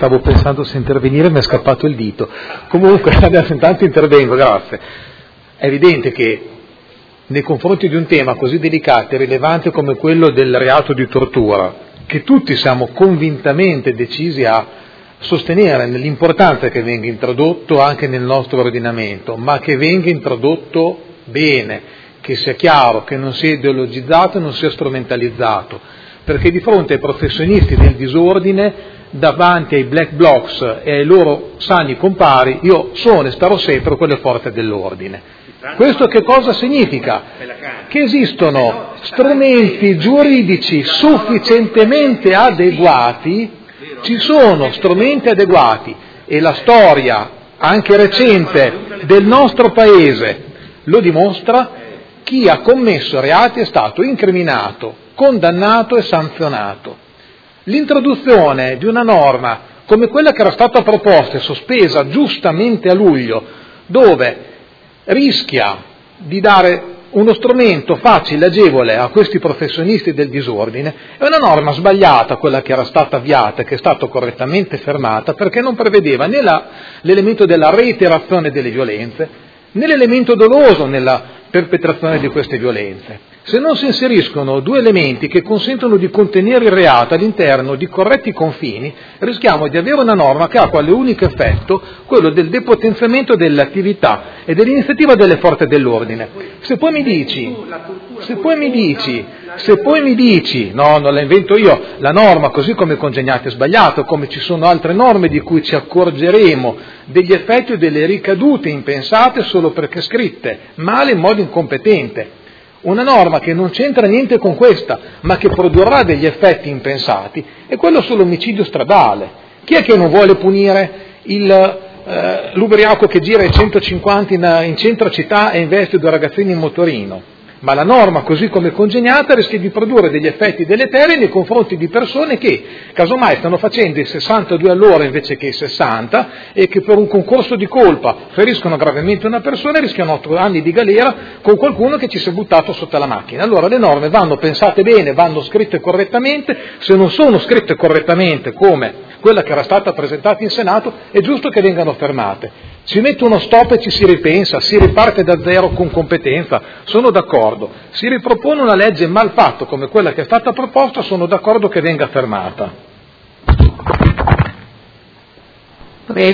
stavo pensando se intervenire, mi è scappato il dito. Comunque, adesso intanto intervengo, grazie. È evidente che nei confronti di un tema così delicato e rilevante come quello del reato di tortura, che tutti siamo convintamente decisi a sostenere nell'importanza che venga introdotto anche nel nostro ordinamento, ma che venga introdotto bene, che sia chiaro, che non sia ideologizzato e non sia strumentalizzato, perché di fronte ai professionisti del disordine, davanti ai black blocs e ai loro sani compari, io sono e starò sempre con le forze dell'ordine. Questo che cosa significa? Che esistono strumenti giuridici sufficientemente adeguati, ci sono strumenti adeguati e la storia, anche recente, del nostro Paese lo dimostra. Chi ha commesso reati è stato incriminato, condannato e sanzionato. L'introduzione di una norma come quella che era stata proposta e sospesa giustamente a luglio, dove rischia di dare uno strumento facile, agevole a questi professionisti del disordine, è una norma sbagliata quella che era stata avviata e che è stata correttamente fermata, perché non prevedeva né l'elemento della reiterazione delle violenze, né l'elemento doloso nella perpetrazione di queste violenze. Se non si inseriscono due elementi che consentono di contenere il reato all'interno di corretti confini, rischiamo di avere una norma che ha quale unico effetto quello del depotenziamento dell'attività e dell'iniziativa delle forze dell'ordine. Se poi mi dici, no, non la invento io, la norma così come congegnata è sbagliata, come ci sono altre norme di cui ci accorgeremo degli effetti o delle ricadute impensate solo perché scritte male in modo incompetente. Una norma che non c'entra niente con questa, ma che produrrà degli effetti impensati, è quello sull'omicidio stradale. Chi è che non vuole punire l'ubriaco che gira ai 150 in centro città e investe due ragazzini in motorino? Ma la norma, così come congegnata, rischia di produrre degli effetti deleteri nei confronti di persone che, casomai, stanno facendo i 62 all'ora invece che i 60 e che per un concorso di colpa feriscono gravemente una persona e rischiano 8 anni di galera con qualcuno che ci si è buttato sotto la macchina. Allora le norme vanno pensate bene, vanno scritte correttamente. Se non sono scritte correttamente come quella che era stata presentata in Senato, è giusto che vengano fermate. Si mette uno stop e ci si ripensa, si riparte da zero con competenza, sono d'accordo. Si ripropone una legge mal fatta come quella che è stata proposta, sono d'accordo che venga fermata.